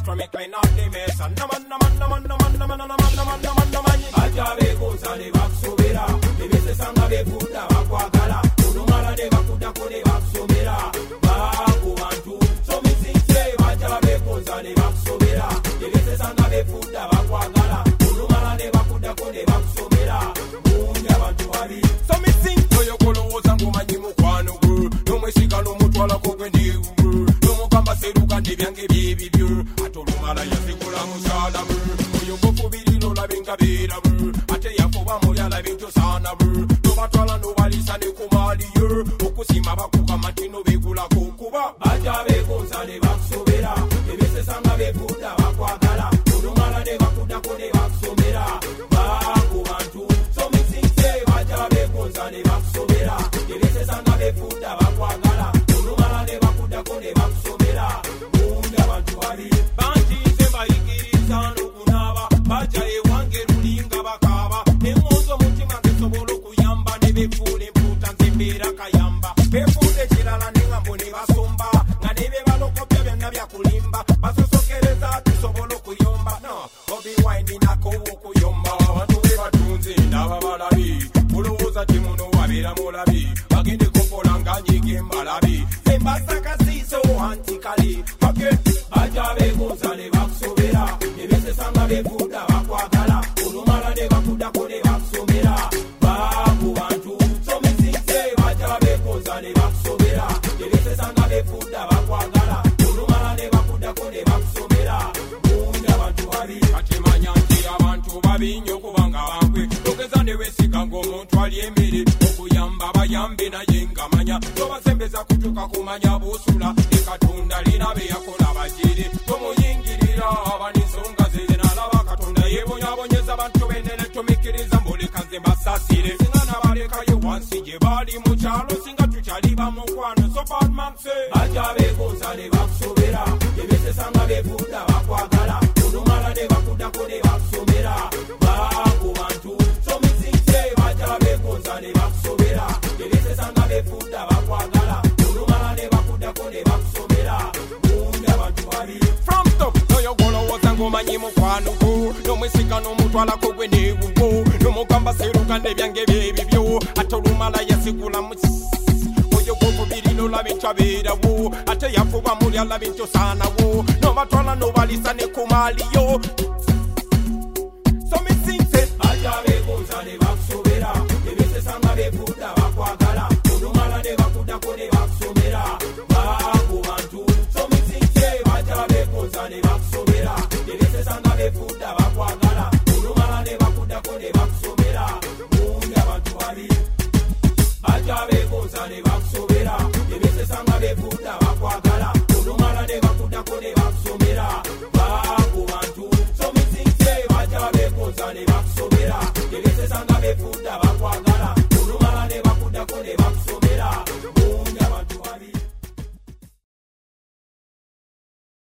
to me clean out the mess. And no man. Ajabe goza de baksubira. Bebese sanga befuda bakwagala. Ulumala de bakuda kode baksubira. Baku bantu. So me sing say ajabe goza de baksubira. Bebese sanga befuda bakwagala. Ulumala de bakuda kode baksubira. Munja bantu abi. So me sing to yo kolo ozangu manyimu kwano bro. No me sika no mutwala kogwendi bro. No mo kamba seruka ndibyange bibi bro. Atolumala yasikula musala bro. Yo gofu bilino la benga bera bro. Ate yafuba moya la bintu sana bro. No batwala no balisa ne kumali yo. Okusima bakuka matino begula kukuba. Ajabe goza ne baksubira. Bebese sanga befuda bakwagala. Ulumala de bakuda kode baksubira. Baku bantu. So me sing say ajabe goza ne baksubira. Bebese sanga befuda bakwagala. Ulumala de bakuda kode baksubira. Munga bantu abi. Banti semba ikiriza no kunaba. Baja e wange rulinga bakaba. Nemozo mutima ngesobolo kuyamba. Nebefule mputa nzembera kayamba. Befule chilala nengambo ne basomba. Nga nebe balokopya byonna bya kulimba. Basosokereza tusobolo kuyomba. No, obi wine nako okuyomba. Abantu be batunze ndaba balabi. Mulowooza timuno wabeera mulabi. Bagende kokola nga nyige mbalabi. Semba sakasiso antikali. Okay. Ajabe goza ne bakusobera. Nebese sanga befuda bakwagala. Ulumala de bakuda kode bakusobera. Baku bantu. So me sing say ajabe goza ne bakusobera. Nebese sanga befuda bakwagala. Ulumala de bakuda kode bakusobera. Munja bantu abi. Katemanya nti abantu babinyo kubanga bankwe. Togeza ne wesiga ng'omuntu ali emmere. Okuyamba bayambe naye ngamanya. Tobasembeza kutuka kumanya busula. Ekatunda lina be yakola bajere. Tomuyingirira abanisonga zeze nalaba katonda yebonyabonyeza bantu benene tomikiriza mboleka nze basasire. Singa nabaleka ye wansi gye bali mu kyalo singa tukyali bamukwano. So bad man say ajabe goza ne bakusobera. Bebese sanga befuda bakwagala. Ulumala de bakuda kode bakusobera. Baku bantu. So me sing say ajabe goza ne bakusobera. Bebese sanga befuda bakwagala. Ulumala de bakuda kode bakusobera. Munja bantu abi. From top no yo golo wozango manyi mukwano go. No mwesika no mutwala kogwe ne bugo. No mugamba seruka ndebyange bibyo. Atolumala yasigula mu oyo gogo birino la binchabera wo. Ate yafuba mulya la bintu sana wo. No batwala no balisa ne kumali yo. So me sing say ajabe goza ne bakusobera. Bebese sanga befuda bakwagala. Ulumala de bakuda kode bakusobera. Baku bantu. So me sing say ajabe goza ne bakusobera. Bebese sanga befuda bakwagala. Ulumala de bakuda kode bakusobera. Munja bantu abi. Ajabe goza ne bakusobera. Bebese sanga befuda